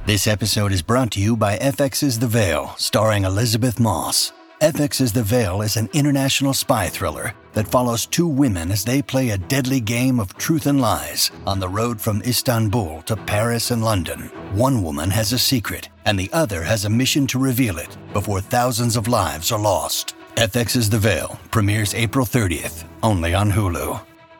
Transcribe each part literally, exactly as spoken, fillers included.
This episode is brought to you by F X's The Veil, starring Elizabeth Moss. F X's The Veil is an international spy thriller that follows two women as they play a deadly game of truth and lies on the road from Istanbul to Paris and London. One woman has a secret, and the other has a mission to reveal it before thousands of lives are lost. F X's The Veil premieres April thirtieth, only on Hulu.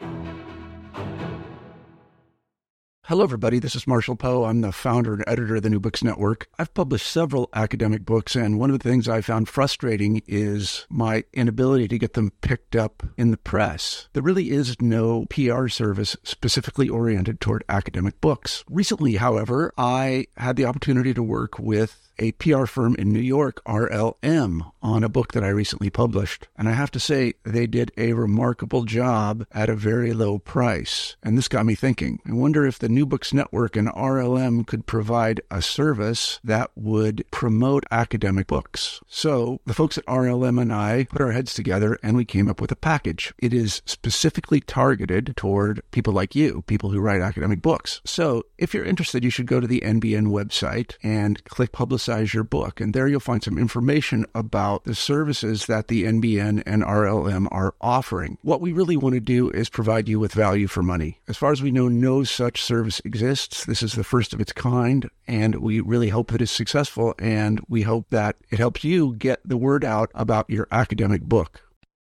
Hello, everybody. This is Marshall Poe. I'm the founder and editor of the New Books Network. I've published several academic books, and one of the things I found frustrating is my inability to get them picked up in the press. There really is no P R service specifically oriented toward academic books. Recently, however, I had the opportunity to work with a P R firm in New York, R L M, on a book that I recently published. And I have to say, they did a remarkable job at a very low price. And this got me thinking. I wonder if the New Books Network and R L M could provide a service that would promote academic books. So the folks at R L M and I put our heads together and we came up with a package. It is specifically targeted toward people like you, people who write academic books. So if you're interested, you should go to the N B N website and click Publicize your book. And there you'll find some information about the services that the N B N and R L M are offering. What we really want to do is provide you with value for money. As far as we know, no such service exists. This is the first of its kind, and we really hope that it's successful, and we hope that it helps you get the word out about your academic book.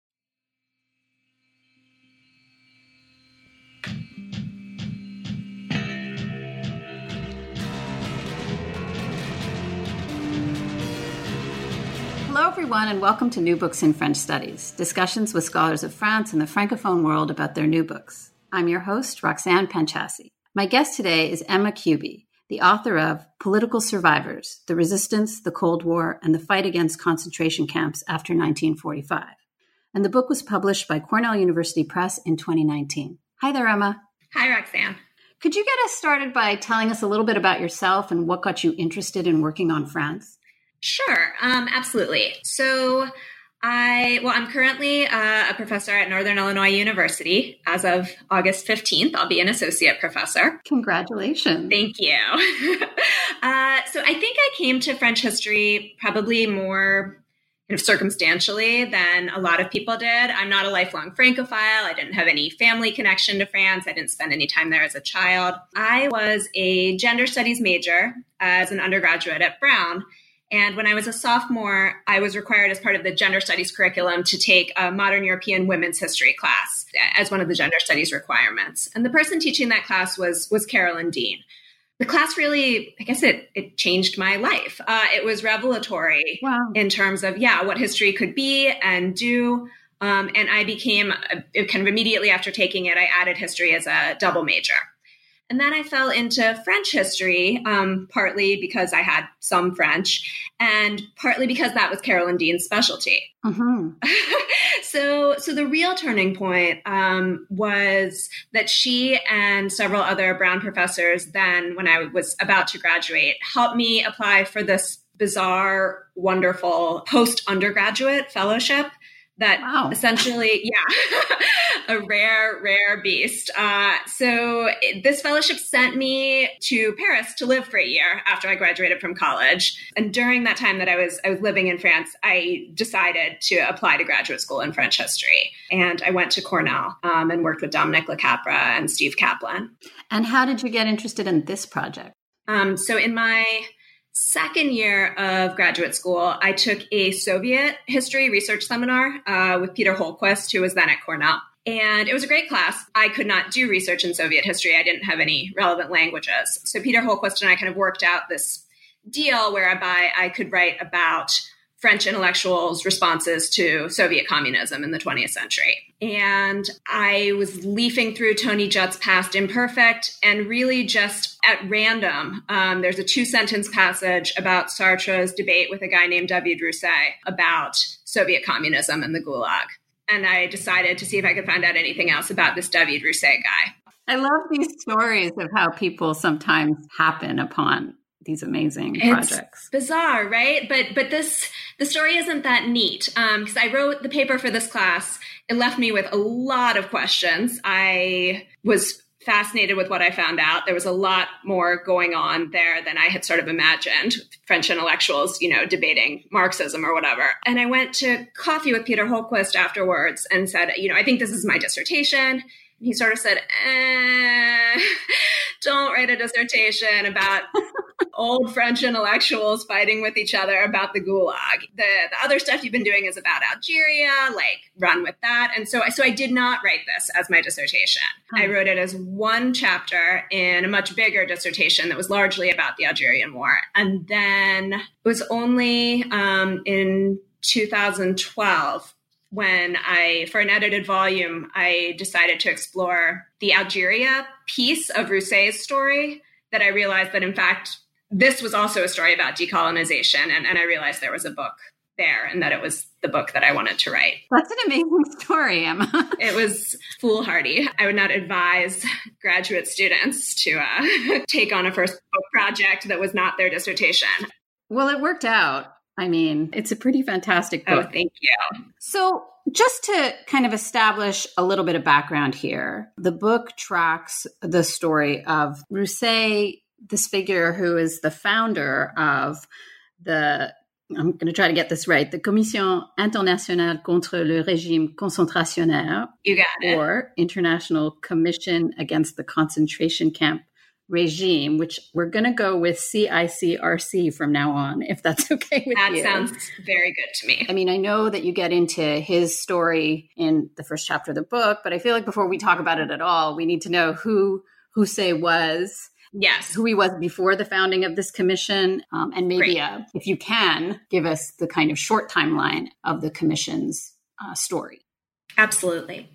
Hello, everyone, and welcome to New Books in French Studies, discussions with scholars of France and the Francophone world about their new books. I'm your host, Roxanne Panchasi. My guest today is Emma Cubey, the author of Political Survivors, The Resistance, the Cold War, and the Fight Against Concentration Camps After nineteen forty-five. And the book was published by Cornell University Press in twenty nineteen. Hi there, Emma. Hi, Roxanne. Could you get us started by telling us a little bit about yourself and what got you interested in working on France? Sure, um, absolutely. So I, well, I'm currently uh, a professor at Northern Illinois University. As of August fifteenth, I'll be an associate professor. Congratulations. Thank you. uh, so I think I came to French history probably more kind of circumstantially than a lot of people did. I'm not a lifelong Francophile. I didn't have any family connection to France. I didn't spend any time there as a child. I was a gender studies major as an undergraduate at Brown. And when I was a sophomore, I was required as part of the gender studies curriculum to take a modern European women's history class as one of the gender studies requirements. And the person teaching that class was, was Carolyn Dean. The class really, I guess it, it changed my life. Uh, it was revelatory Wow. in terms of, yeah, what history could be and do. Um, and I became, a, kind of immediately after taking it, I added history as a double major. And then I fell into French history, um, partly because I had some French and partly because that was Carolyn Dean's specialty. Mm-hmm. so, so the real turning point um, was that she and several other Brown professors then, when I was about to graduate, helped me apply for this bizarre, wonderful post-undergraduate fellowship that Wow. essentially, yeah, a rare, rare beast. Uh, so this fellowship sent me to Paris to live for a year after I graduated from college. And during that time that I was I was living in France, I decided to apply to graduate school in French history. And I went to Cornell um, and worked with Dominic LeCapra and Steve Kaplan. And how did you get interested in this project? Um, so in my second year of graduate school, I took a Soviet history research seminar uh, with Peter Holquist, who was then at Cornell. And it was a great class. I could not do research in Soviet history. I didn't have any relevant languages. So Peter Holquist and I kind of worked out this deal whereby I could write about French intellectuals' responses to Soviet communism in the twentieth century. And I was leafing through Tony Judd's Past Imperfect, and really just at random, um, there's a two-sentence passage about Sartre's debate with a guy named David Rousset about Soviet communism and the Gulag. And I decided to see if I could find out anything else about this David Rousset guy. I love these stories of how people sometimes happen upon these amazing It's projects. Bizarre, right? But but this the story isn't that neat. Um, because I wrote the paper for this class, it left me with a lot of questions. I was fascinated with what I found out. There was a lot more going on there than I had sort of imagined. French intellectuals, you know, debating Marxism or whatever. And I went to coffee with Peter Holquist afterwards and said, you know, I think this is my dissertation. And he sort of said, eh, don't write a dissertation about old French intellectuals fighting with each other about the Gulag. The, the other stuff you've been doing is about Algeria, like run with that. And so, so I did not write this as my dissertation. Hmm. I wrote it as one chapter in a much bigger dissertation that was largely about the Algerian War. And then it was only um, in two thousand twelve when I, for an edited volume, I decided to explore the Algeria piece of Rousset's story, that I realized that, in fact, this was also a story about decolonization. And, and I realized there was a book there and that it was the book that I wanted to write. That's an amazing story, Emma. It was foolhardy. I would not advise graduate students to uh, take on a first book project that was not their dissertation. Well, it worked out. I mean, it's a pretty fantastic book. Oh, thank you. So just to kind of establish a little bit of background here, the book tracks the story of Rousset, this figure who is the founder of the, I'm going to try to get this right, the Commission Internationale contre le Régime Concentrationnaire, you got it, or International Commission Against the Concentration Camp Regime, which we're going to go with C I C R C from now on, if that's okay with that you. That sounds very good to me. I mean, I know that you get into his story in the first chapter of the book, but I feel like before we talk about it at all, we need to know who Rousset was. Yes. Who he was before the founding of this commission. Um, and maybe, uh, if you can, give us the kind of short timeline of the commission's uh, story. Absolutely.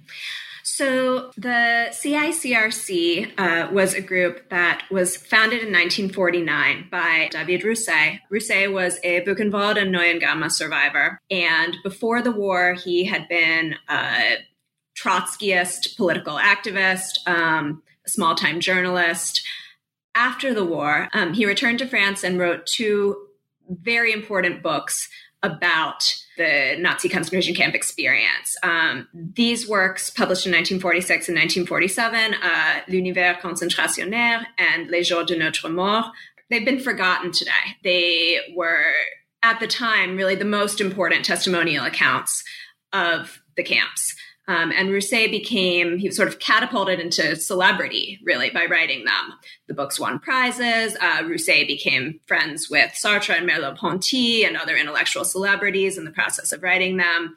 So the C I C R C uh, was a group that was founded in nineteen forty-nine by David Rousset. Rousset was a Buchenwald and Neuengamme survivor. And before the war, he had been a Trotskyist political activist, um, a small-time journalist. After the war, um, he returned to France and wrote two very important books about the Nazi concentration camp experience. Um, these works, published in nineteen forty-six and nineteen forty-seven, uh, L'Univers concentrationnaire and Les Jours de Notre Mort, they've been forgotten today. They were, at the time, really the most important testimonial accounts of the camps. Um, and Rousset became, he was sort of catapulted into celebrity, really, by writing them. The books won prizes. Uh, Rousset became friends with Sartre and Merleau-Ponty and other intellectual celebrities in the process of writing them.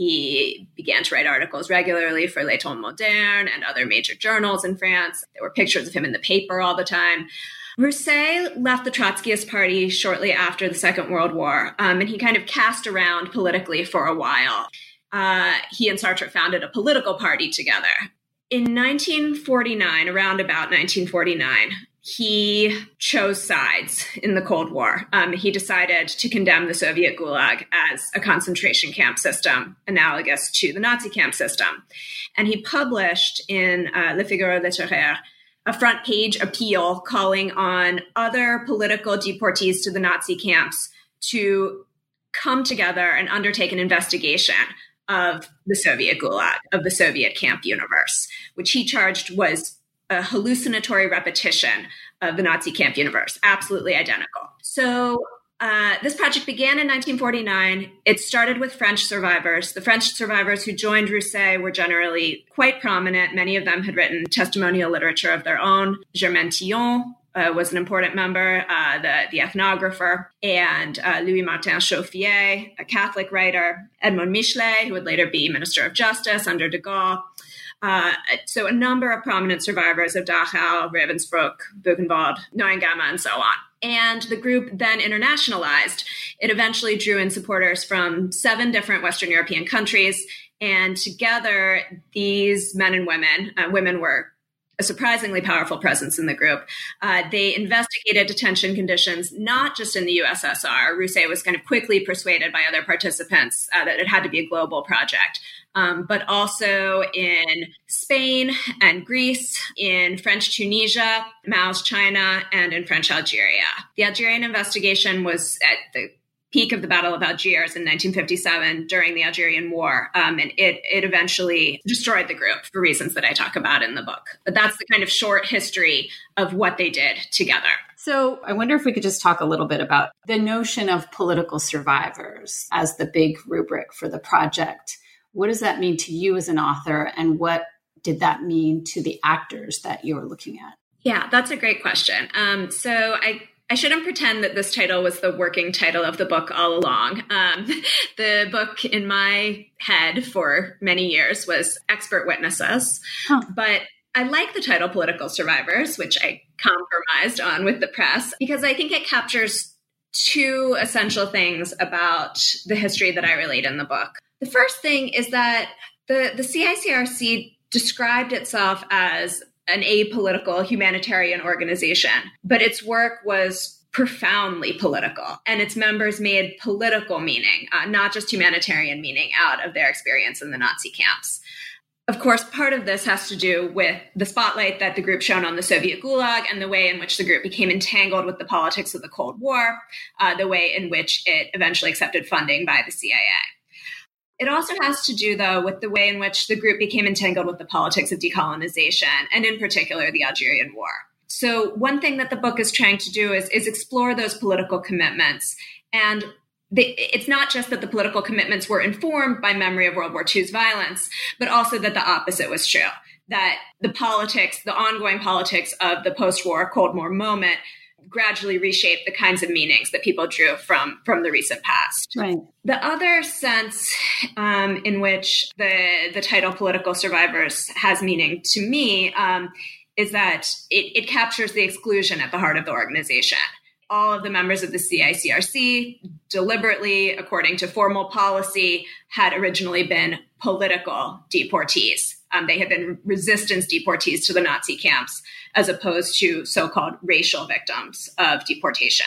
He began to write articles regularly for Les Temps Modernes and other major journals in France. There were pictures of him in the paper all the time. Rousset left the Trotskyist Party shortly after the Second World War, um, and he kind of cast around politically for a while. Uh, he and Sartre founded a political party together. In nineteen forty-nine, around about nineteen forty-nine, he chose sides in the Cold War. Um, he decided to condemn the Soviet Gulag as a concentration camp system analogous to the Nazi camp system. And he published in uh, Le Figaro Littéraire a front page appeal calling on other political deportees to the Nazi camps to come together and undertake an investigation of the Soviet Gulag, of the Soviet camp universe, which he charged was a hallucinatory repetition of the Nazi camp universe, absolutely identical. So uh, this project began in nineteen forty-nine. It started with French survivors. The French survivors who joined Rousset were generally quite prominent. Many of them had written testimonial literature of their own. Germaine Tillon Uh, was an important member, uh, the, the ethnographer, and uh, Louis-Martin Chauffier, a Catholic writer, Edmond Michelet, who would later be Minister of Justice under de Gaulle. Uh, so a number of prominent survivors of Dachau, Ravensbrück, Buchenwald, Neuengamme, and so on. And the group then internationalized. It eventually drew in supporters from seven different Western European countries. And together, these men and women, uh, women were a surprisingly powerful presence in the group. Uh, they investigated detention conditions, not just in the U S S R. Rousset was kind of quickly persuaded by other participants uh, that it had to be a global project, um, but also in Spain and Greece, in French Tunisia, Mao's China, and in French Algeria. The Algerian investigation was at the peak of the Battle of Algiers in nineteen fifty-seven during the Algerian War. Um, and it, it eventually destroyed the group for reasons that I talk about in the book. But that's the kind of short history of what they did together. So I wonder if we could just talk a little bit about the notion of political survivors as the big rubric for the project. What does that mean to you as an author, and what did that mean to the actors that you're looking at? Yeah, that's a great question. Um, so I I shouldn't pretend that this title was the working title of the book all along. Um, the book in my head for many years was Expert Witnesses, huh. but I like the title Political Survivors, which I compromised on with the press, because I think it captures two essential things about the history that I relate in the book. The first thing is that the, the C I C R C described itself as an apolitical humanitarian organization, but its work was profoundly political, and its members made political meaning, uh, not just humanitarian meaning, out of their experience in the Nazi camps. Of course, part of this has to do with the spotlight that the group shone on the Soviet Gulag and the way in which the group became entangled with the politics of the Cold War, uh, the way in which it eventually accepted funding by the C I A. It also has to do, though, with the way in which the group became entangled with the politics of decolonization, and in particular, the Algerian War. So one thing that the book is trying to do is, is explore those political commitments. And the, it's not just that the political commitments were informed by memory of World War Two's violence, but also that the opposite was true, that the politics, the ongoing politics of the post-war Cold War moment gradually reshaped the kinds of meanings that people drew from, from the recent past. Right. The other sense um, in which the, the title Political Survivors has meaning to me um, is that it, it captures the exclusion at the heart of the organization. All of the members of the C I C R C deliberately, according to formal policy, had originally been political deportees. Um, they had been resistance deportees to the Nazi camps, as opposed to so-called racial victims of deportation.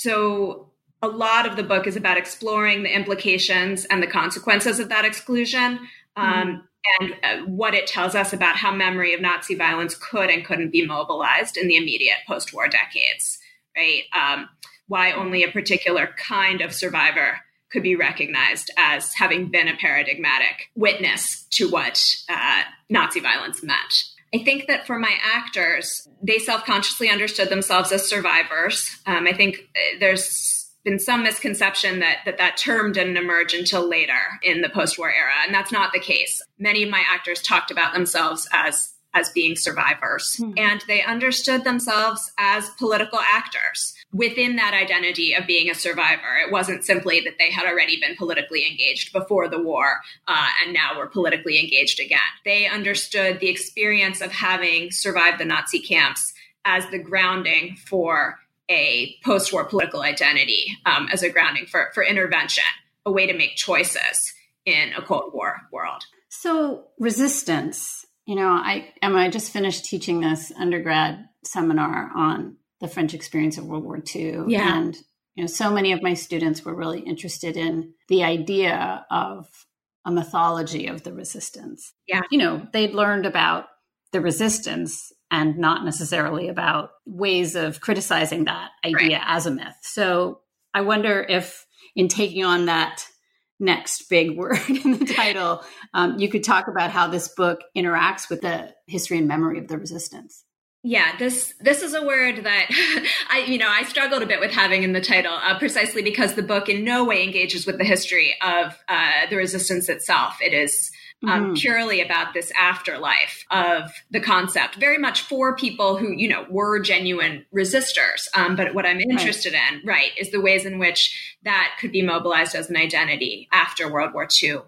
So a lot of the book is about exploring the implications and the consequences of that exclusion, um, mm-hmm. and uh, what it tells us about how memory of Nazi violence could and couldn't be mobilized in the immediate post-war decades, right? Um, why only a particular kind of survivor could be recognized as having been a paradigmatic witness to what uh, Nazi violence meant. I think that for my actors, they self-consciously understood themselves as survivors. Um, I think there's been some misconception that, that that term didn't emerge until later in the post-war era, and that's not the case. Many of my actors talked about themselves as as being survivors, mm-hmm. and they understood themselves as political actors within that identity of being a survivor. It wasn't simply that they had already been politically engaged before the war uh, and now were politically engaged again. They understood the experience of having survived the Nazi camps as the grounding for a post-war political identity, um, as a grounding for, for intervention, a way to make choices in a Cold War world. So resistance. You know, I Emma, I just finished teaching this undergrad seminar on the French experience of World War Two. Yeah. And, you know, so many of my students were really interested in the idea of a mythology of the resistance. Yeah. You know, they'd learned about the resistance and not necessarily about ways of criticizing that idea right. as a myth. So I wonder if in taking on that next big word in the title, um, you could talk about how this book interacts with the history and memory of the resistance. Yeah, this this is a word that I, you know, I struggled a bit with having in the title, uh, precisely because the book in no way engages with the history of uh, the resistance itself. It is um, mm-hmm. purely about this afterlife of the concept, very much for people who, you know, were genuine resistors. Um, but what I'm interested right. in, right, is the ways in which that could be mobilized as an identity after World War Two.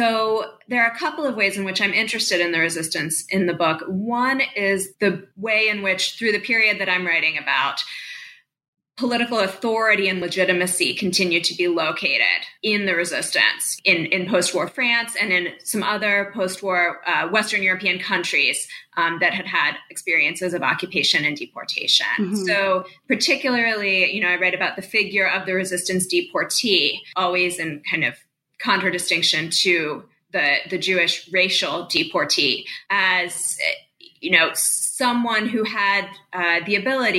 So there are a couple of ways in which I'm interested in the resistance in the book. One is the way in which, through the period that I'm writing about, political authority and legitimacy continue to be located in the resistance in, in post-war France and in some other post-war uh, Western European countries um, that had had experiences of occupation and deportation. Mm-hmm. So particularly, you know, I write about the figure of the resistance deportee, always in kind of contradistinction to the, the Jewish racial deportee as, you know, someone who had uh, the ability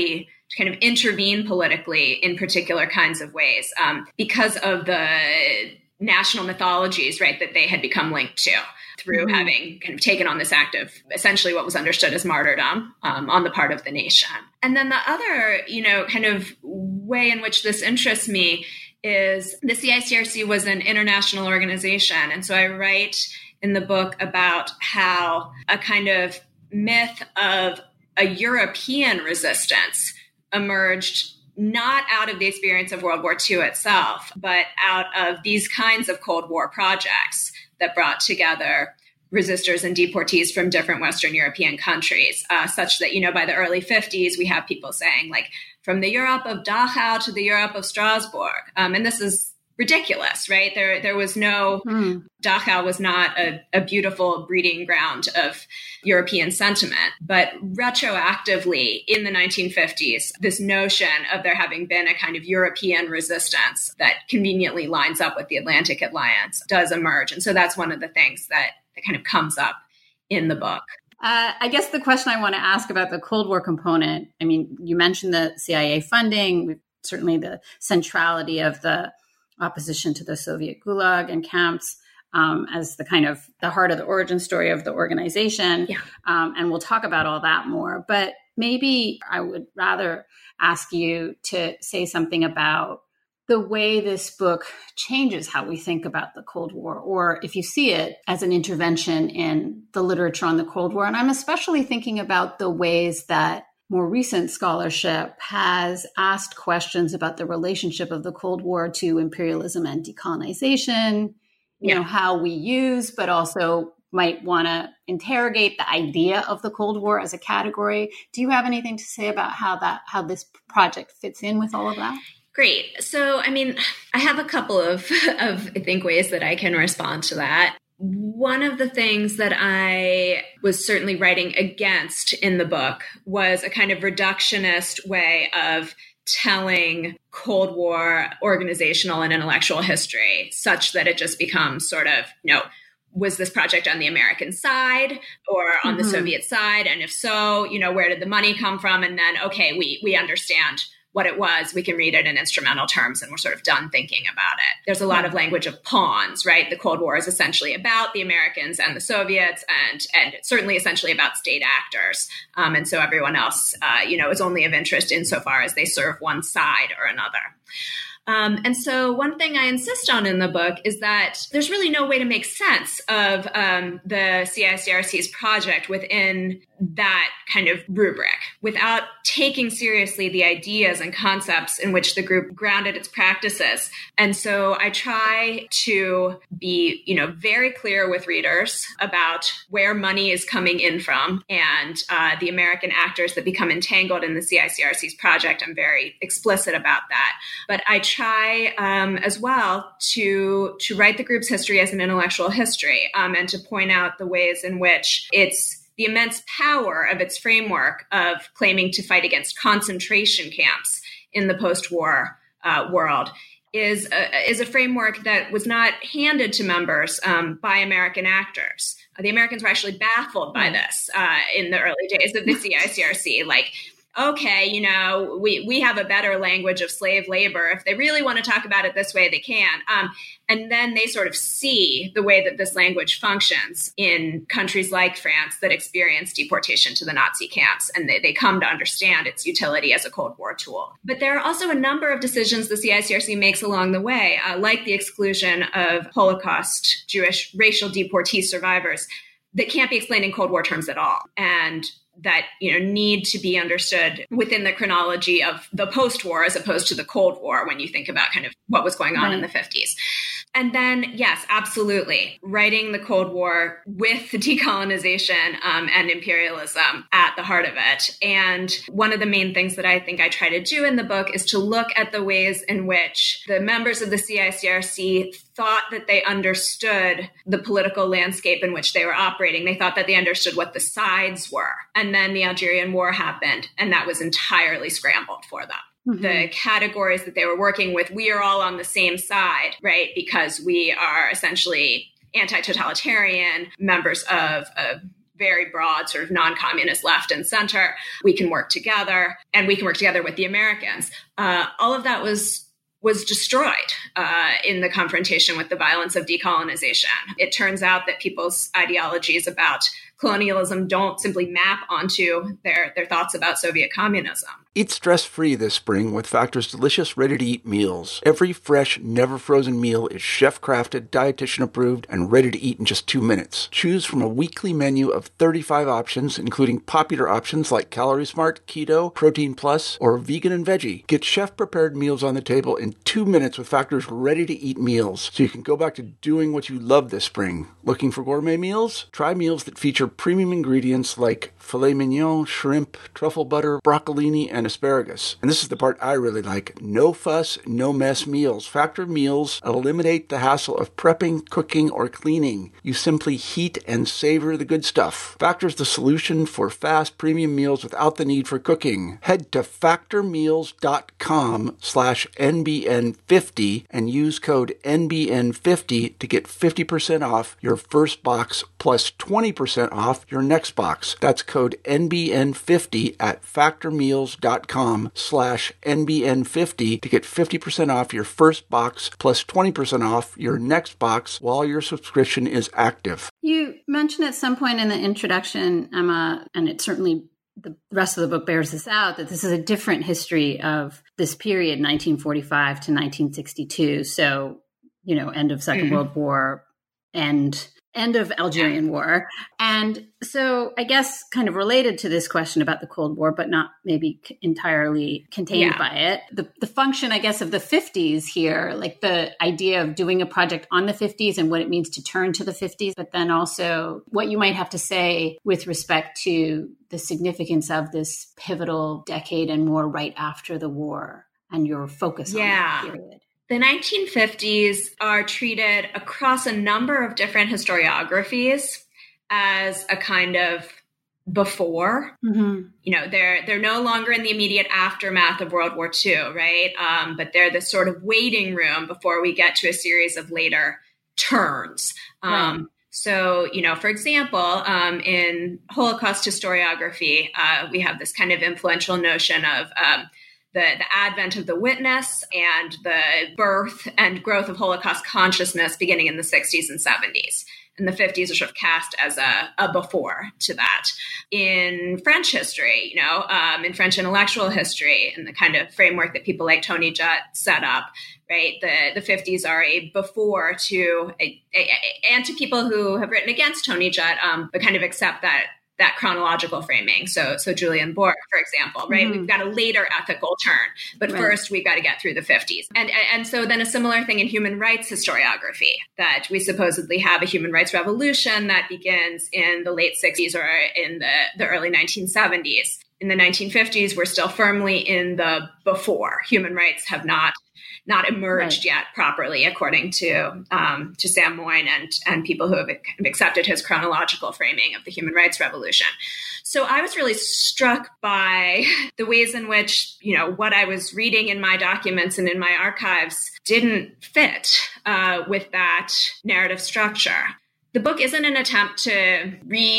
to kind of intervene politically in particular kinds of ways um, because of the national mythologies, right, that they had become linked to through mm-hmm. having kind of taken on this act of essentially what was understood as martyrdom um, on the part of the nation. And then the other, you know, kind of way in which this interests me is the C I C R C was an international organization. And so I write in the book about how a kind of myth of a European resistance emerged not out of the experience of World War Two itself, but out of these kinds of Cold War projects that brought together resistors and deportees from different Western European countries, uh, such that, you know, by the early fifties, we have people saying, like, from the Europe of Dachau to the Europe of Strasbourg. Um, and this is ridiculous, right? There there was no, mm. Dachau was not a, a beautiful breeding ground of European sentiment. But retroactively, in the nineteen fifties, this notion of there having been a kind of European resistance that conveniently lines up with the Atlantic Alliance does emerge. And so that's one of the things that, that kind of comes up in the book. Uh, I guess the question I want to ask about the Cold War component, I mean, you mentioned the C I A funding, certainly the centrality of the opposition to the Soviet Gulag and camps um, as the kind of the heart of the origin story of the organization. Yeah. Um, and we'll talk about all that more. But maybe I would rather ask you to say something about the way this book changes how we think about the Cold War, or if you see it as an intervention in the literature on the Cold War. And I'm especially thinking about the ways that more recent scholarship has asked questions about the relationship of the Cold War to imperialism and decolonization, you yeah. know, how we use, but also might want to interrogate the idea of the Cold War as a category. Do you have anything to say about how that, how this project fits in with all of that? Great. So, I mean, I have a couple of, of, I think, ways that I can respond to that. One of the things that I was certainly writing against in the book was a kind of reductionist way of telling Cold War organizational and intellectual history, such that it just becomes sort of, you know, was this project on the American side or on mm-hmm. the Soviet side? And if so, you know, where did the money come from? And then, okay, we we understand what it was, we can read it in instrumental terms and we're sort of done thinking about it. There's a lot of language of pawns, right? The Cold War is essentially about the Americans and the Soviets and, and certainly essentially about state actors. Um, and so everyone else, uh, you know, is only of interest insofar as they serve one side or another. Um, and so one thing I insist on in the book is that there's really no way to make sense of um, the C I C R C's project within that kind of rubric without taking seriously the ideas and concepts in which the group grounded its practices. And so I try to be, you know, very clear with readers about where money is coming in from and uh, the American actors that become entangled in the C I C R C's project. I'm very explicit about that. But I try um, as well to, to write the group's history as an intellectual history um, and to point out the ways in which it's the immense power of its framework of claiming to fight against concentration camps in the post-war uh, world is a, is a framework that was not handed to members um, by American actors. Uh, the Americans were actually baffled by this uh, in the early days of the C I C R C. Like, okay, you know, we, we have a better language of slave labor. If they really want to talk about it this way, they can. Um, and then they sort of see the way that this language functions in countries like France that experience deportation to the Nazi camps. And they, they come to understand its utility as a Cold War tool. But there are also a number of decisions the C I C R C makes along the way, uh, like the exclusion of Holocaust Jewish racial deportee survivors that can't be explained in Cold War terms at all. And that, you know, need to be understood within the chronology of the post-war as opposed to the Cold War when you think about kind of what was going on right. in the fifties. And then, yes, absolutely, writing the Cold War with decolonization um, and imperialism at the heart of it. And one of the main things that I think I try to do in the book is to look at the ways in which the members of the C I C R C thought that they understood the political landscape in which they were operating. They thought that they understood what the sides were. And then the Algerian War happened, and that was entirely scrambled for them. Mm-hmm. The categories that they were working with, we are all on the same side, right? Because we are essentially anti-totalitarian members of, of very broad sort of non-communist left and center. We can work together, and we can work together with the Americans. Uh, all of that was was destroyed uh, in the confrontation with the violence of decolonization. It turns out that people's ideologies about colonialism don't simply map onto their, their thoughts about Soviet communism. Eat stress-free this spring with Factor's delicious, ready-to-eat meals. Every fresh, never-frozen meal is chef-crafted, dietitian-approved, and ready to eat in just two minutes. Choose from a weekly menu of thirty-five options, including popular options like Calorie Smart, Keto, Protein Plus, or Vegan and Veggie. Get chef-prepared meals on the table in two minutes with Factor's ready-to-eat meals, so you can go back to doing what you love this spring. Looking for gourmet meals? Try meals that feature premium ingredients like filet mignon, shrimp, truffle butter, broccolini, and asparagus. And this is the part I really like. No fuss, no mess meals. Factor meals eliminate the hassle of prepping, cooking, or cleaning. You simply heat and savor the good stuff. Factor's the solution for fast premium meals without the need for cooking. Head to factormeals.com slash NBN50 and use code N B N fifty to get fifty percent off your first box plus twenty percent off your next box. That's code N B N fifty at factormeals.com slash NBN50 to get fifty percent off your first box plus twenty percent off your next box while your subscription is active. You mentioned at some point in the introduction, Emma, and it certainly the rest of the book bears this out, that this is a different history of this period, nineteen forty-five to nineteen sixty-two. So, you know, end of Second mm-hmm. World War and end of Algerian War. And so I guess kind of related to this question about the Cold War, but not maybe entirely contained yeah. by it. The, the function, I guess, of the fifties here, like the idea of doing a project on the fifties and what it means to turn to the fifties, but then also what you might have to say with respect to the significance of this pivotal decade and more right after the war and your focus yeah. on that period. The nineteen fifties are treated across a number of different historiographies as a kind of before. Mm-hmm. You know, they're they're no longer in the immediate aftermath of World War Two, right? Um, but they're this sort of waiting room before we get to a series of later turns. Um, right. So, you know, for example, um, in Holocaust historiography, uh, we have this kind of influential notion of um, The, the advent of the witness and the birth and growth of Holocaust consciousness beginning in the sixties and seventies. And the fifties are sort of cast as a, a before to that. In French history, you know, um, in French intellectual history and the kind of framework that people like Tony Judt set up, right? The, the fifties are a before to, a, a, a, and to people who have written against Tony Judt, um, but kind of accept that that chronological framing. So, so Julian Borg, for example, right? Mm-hmm. We've got a later ethical turn, but right. first we've got to get through the fifties. And, and so then a similar thing in human rights historiography, that we supposedly have a human rights revolution that begins in the late sixties or in the, the early nineteen seventies. In the nineteen fifties, we're still firmly in the before. Human rights have not not emerged right. yet properly, according to um, to Sam Moyn and and people who have accepted his chronological framing of the human rights revolution. So I was really struck by the ways in which, you know, what I was reading in my documents and in my archives didn't fit uh, with that narrative structure. The book isn't an attempt to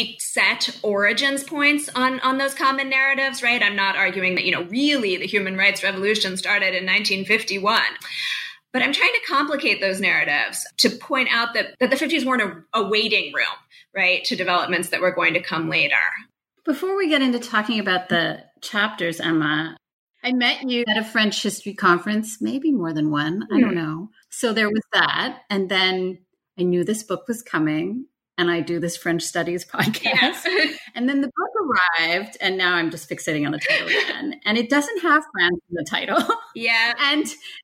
reset origins points on, on those common narratives, right? I'm not arguing that, you know, really the human rights revolution started in nineteen fifty-one. But I'm trying to complicate those narratives to point out that, that the fifties weren't a, a waiting room, right, to developments that were going to come later. Before we get into talking about the chapters, Emma, I met you at a French history conference, maybe more than one, mm-hmm. I don't know. So there was that. And then I knew this book was coming, and I do this French studies podcast. Yeah. And then the book arrived, and now I'm just fixating on the title again. And it doesn't have France in the title. Yeah. And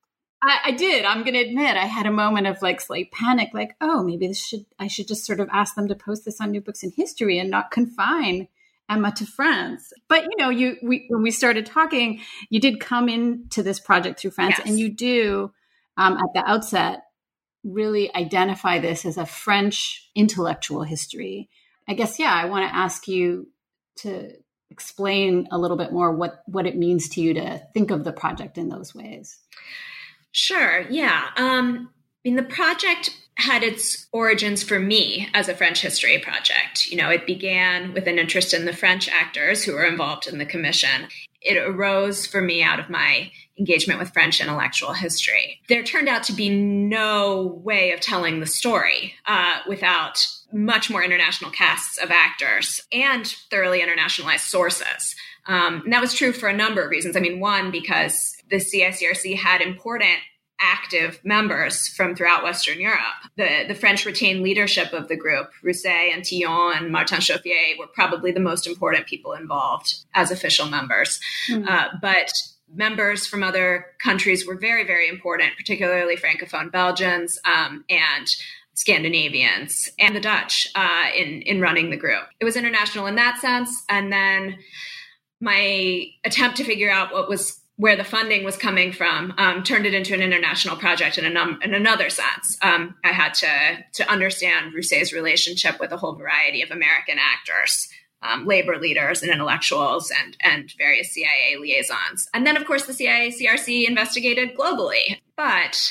I, I did. I'm going to admit, I had a moment of like slight panic, like, oh, maybe this should I should just sort of ask them to post this on New Books in History and not confine Emma to France. But, you know, you we, when we started talking, you did come into this project through France, yes. and you do, um, at the outset, really identify this as a French intellectual history. I guess, yeah, I want to ask you to explain a little bit more what, what it means to you to think of the project in those ways. Sure, yeah. Um, mean, the project had its origins for me as a French history project. You know, it began with an interest in the French actors who were involved in the commission. It arose for me out of my engagement with French intellectual history. There turned out to be no way of telling the story uh, without much more international casts of actors and thoroughly internationalized sources. Um, and that was true for a number of reasons. I mean, one, because the C I C R C had important active members from throughout Western Europe. The, the French retained leadership of the group, Rousset and Tillon and Martin Chauffier, were probably the most important people involved as official members. Mm-hmm. Uh, but members from other countries were very, very important, particularly Francophone Belgians um, and Scandinavians and the Dutch uh, in, in running the group. It was international in that sense. And then my attempt to figure out what was where the funding was coming from, um, turned it into an international project in, a num- in another sense. Um, I had to to understand Rousset's relationship with a whole variety of American actors, um, labor leaders and intellectuals and, and various C I A liaisons. And then, of course, the C I A C R C investigated globally. But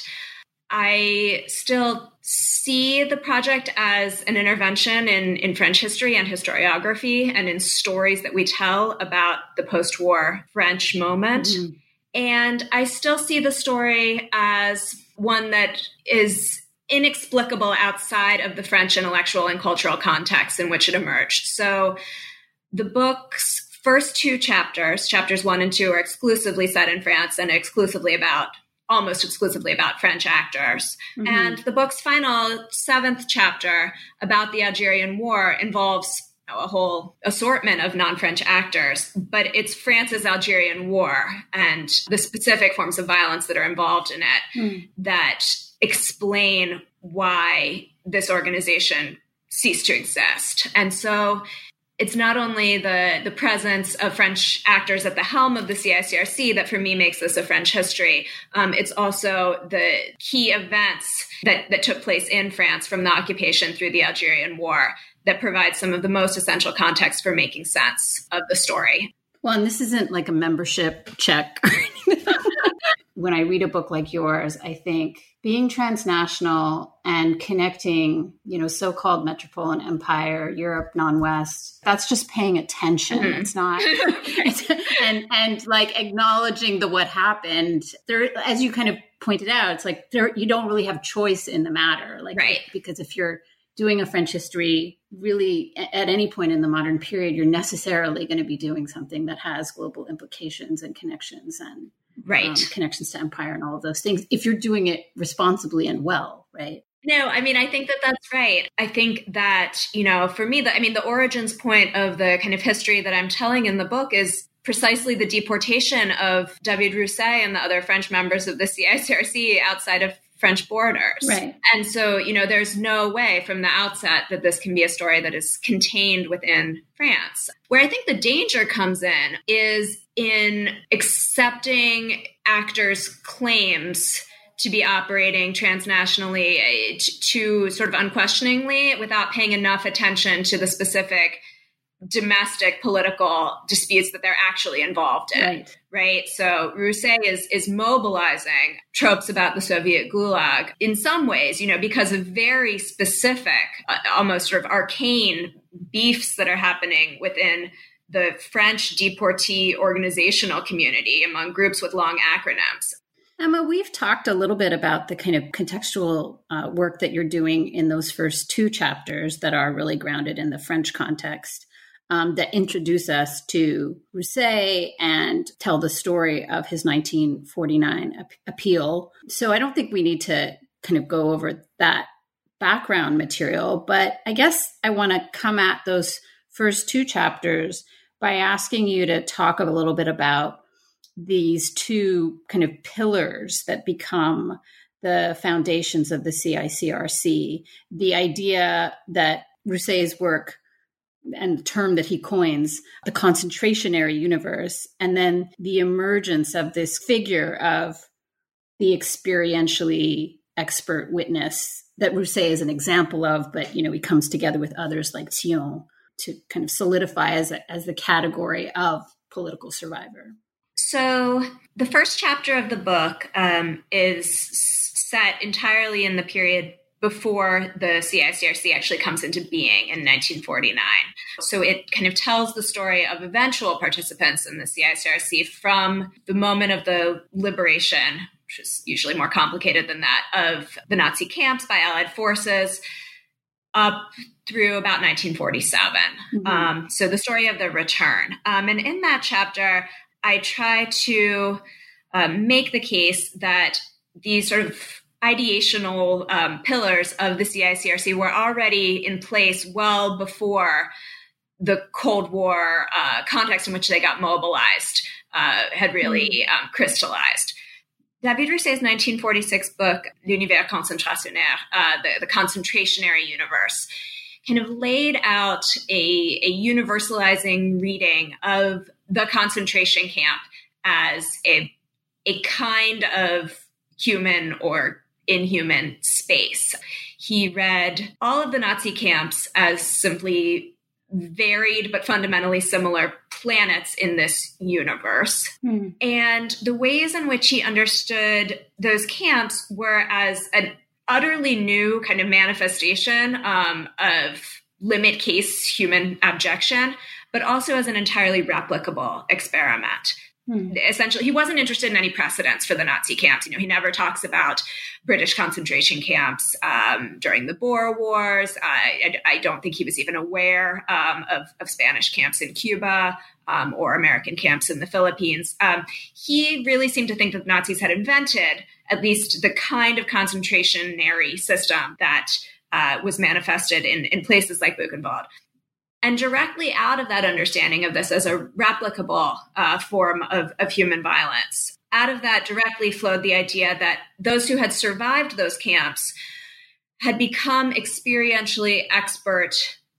I still see the project as an intervention in, in French history and historiography and in stories that we tell about the post-war French moment. Mm-hmm. And I still see the story as one that is inexplicable outside of the French intellectual and cultural context in which it emerged. So the book's first two chapters, chapters one and two, are exclusively set in France and exclusively about almost exclusively about French actors. Mm-hmm. And the book's final seventh chapter about the Algerian War involves you know, a whole assortment of non-French actors, but it's France's Algerian War and the specific forms of violence that are involved in it mm. that explain why this organization ceased to exist. And so it's not only the, the presence of French actors at the helm of the C I C R C that for me makes this a French history. Um, it's also the key events that, that took place in France from the occupation through the Algerian War that provide some of the most essential context for making sense of the story. Well, and this isn't like a membership check. When I read a book like yours, I think being transnational and connecting, you know, so-called metropolitan empire, Europe, non-West, that's just paying attention. Mm-hmm. It's not, it's, and and like acknowledging the what happened. There, as you kind of pointed out, it's like there you don't really have choice in the matter, like right. because if you're doing a French history, really at any point in the modern period, you're necessarily going to be doing something that has global implications and connections and right um, connections to empire and all of those things, if you're doing it responsibly and well, right? No, I mean, I think that that's right. I think that, you know, for me, the, I mean, the origins point of the kind of history that I'm telling in the book is precisely the deportation of David Rousset and the other French members of the C I C R C outside of French borders. Right. And so, you know, there's no way from the outset that this can be a story that is contained within France. Where I think the danger comes in is in accepting actors' claims to be operating transnationally to sort of unquestioningly without paying enough attention to the specific domestic political disputes that they're actually involved in, right? right? So Rousset is is mobilizing tropes about the Soviet Gulag in some ways, you know, because of very specific, uh, almost sort of arcane beefs that are happening within the French deportee organizational community among groups with long acronyms. Emma, we've talked a little bit about the kind of contextual uh, work that you're doing in those first two chapters that are really grounded in the French context. Um, that introduce us to Rousset and tell the story of his nineteen forty-nine ap- appeal. So I don't think we need to kind of go over that background material, but I guess I want to come at those first two chapters by asking you to talk a little bit about these two kind of pillars that become the foundations of the C I C R C. The idea that Rousset's work and the term that he coins, the concentrationary universe, and then the emergence of this figure of the experientially expert witness that Rousset is an example of, but, you know, he comes together with others like Tillon to kind of solidify as a, as the category of political survivor. So the first chapter of the book um, is set entirely in the period before the C I C R C actually comes into being in nineteen forty-nine. So it kind of tells the story of eventual participants in the C I C R C from the moment of the liberation, which is usually more complicated than that, of the Nazi camps by Allied forces up through about nineteen forty-seven. Mm-hmm. Um, so the story of the return. Um, and in that chapter, I try to um, make the case that these sort of ideational um, pillars of the C I C R C were already in place well before the Cold War uh, context in which they got mobilized uh, had really um, crystallized. David Rousset's nineteen forty-six book, L'Univers concentrationnaire, uh, the, the concentrationary universe, kind of laid out a, a universalizing reading of the concentration camp as a, a kind of human or inhuman space. He read all of the Nazi camps as simply varied but fundamentally similar planets in this universe. Mm. And the ways in which he understood those camps were as an utterly new kind of manifestation um, of limit case human abjection, but also as an entirely replicable experiment. Hmm. Essentially, he wasn't interested in any precedents for the Nazi camps. You know, he never talks about British concentration camps um, during the Boer Wars. Uh, I, I don't think he was even aware um, of, of Spanish camps in Cuba um, or American camps in the Philippines. Um, he really seemed to think that the Nazis had invented at least the kind of concentrationary system that uh, was manifested in, in places like Buchenwald. And directly out of that understanding of this as a replicable uh, form of, of human violence, out of that directly flowed the idea that those who had survived those camps had become experientially expert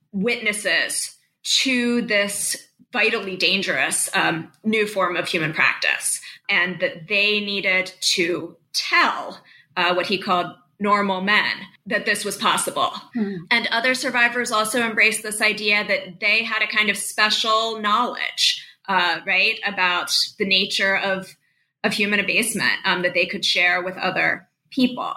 witnesses to this vitally dangerous um, new form of human practice, and that they needed to tell uh, what he called normal men that this was possible. Mm. And other survivors also embraced this idea that they had a kind of special knowledge, uh, right, about the nature of, of human abasement um, that they could share with other people.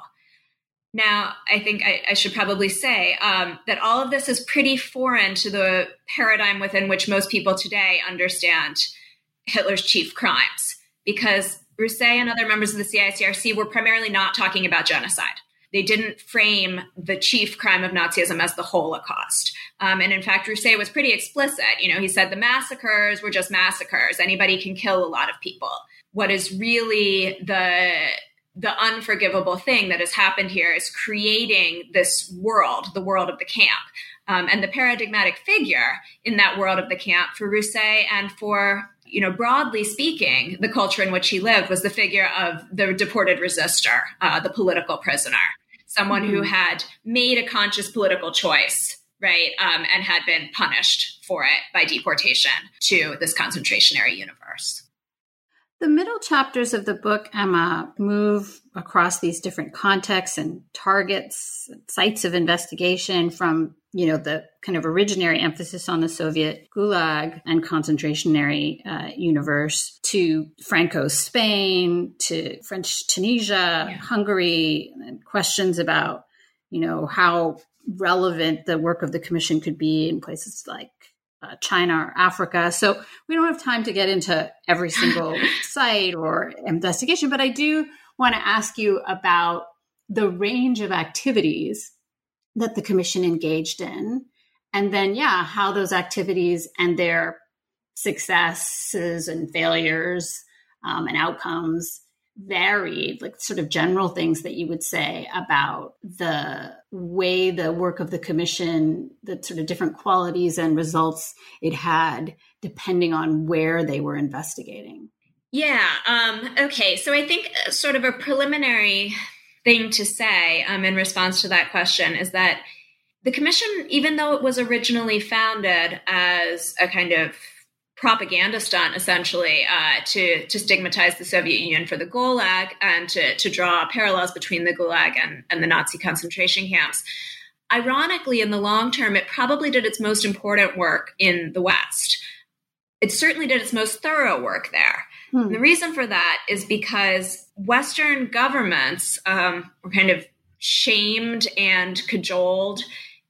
Now, I think I, I should probably say um, that all of this is pretty foreign to the paradigm within which most people today understand Hitler's chief crimes, because Rousset and other members of the C I C R C were primarily not talking about genocide. They didn't frame the chief crime of Nazism as the Holocaust. Um, and in fact, Rousset was pretty explicit. You know, he said the massacres were just massacres. Anybody can kill a lot of people. What is really the, the unforgivable thing that has happened here is creating this world, the world of the camp. Um, and the paradigmatic figure in that world of the camp for Rousset and for, you know, broadly speaking, the culture in which he lived was the figure of the deported resistor, uh, the political prisoner, someone mm-hmm. who had made a conscious political choice, right, um, and had been punished for it by deportation to this concentrationary universe. The middle chapters of the book, Emma, move across these different contexts and targets, sites of investigation from, you know, the kind of originary emphasis on the Soviet Gulag and concentrationary uh, universe to Franco's Spain, to French Tunisia, yeah. Hungary, and questions about, you know, how relevant the work of the commission could be in places like Uh, China or Africa. So we don't have time to get into every single site or investigation, but I do want to ask you about the range of activities that the commission engaged in. And then, yeah, how those activities and their successes and failures um, and outcomes varied, like sort of general things that you would say about the way the work of the commission, the sort of different qualities and results it had, depending on where they were investigating. Yeah. Um, okay. So I think sort of a preliminary thing to say um, in response to that question is that the commission, even though it was originally founded as a kind of propaganda stunt, essentially, uh, to, to stigmatize the Soviet Union for the Gulag and to, to draw parallels between the Gulag and, and the Nazi concentration camps. Ironically, in the long term, it probably did its most important work in the West. It certainly did its most thorough work there. Hmm. And the reason for that is because Western governments um, were kind of shamed and cajoled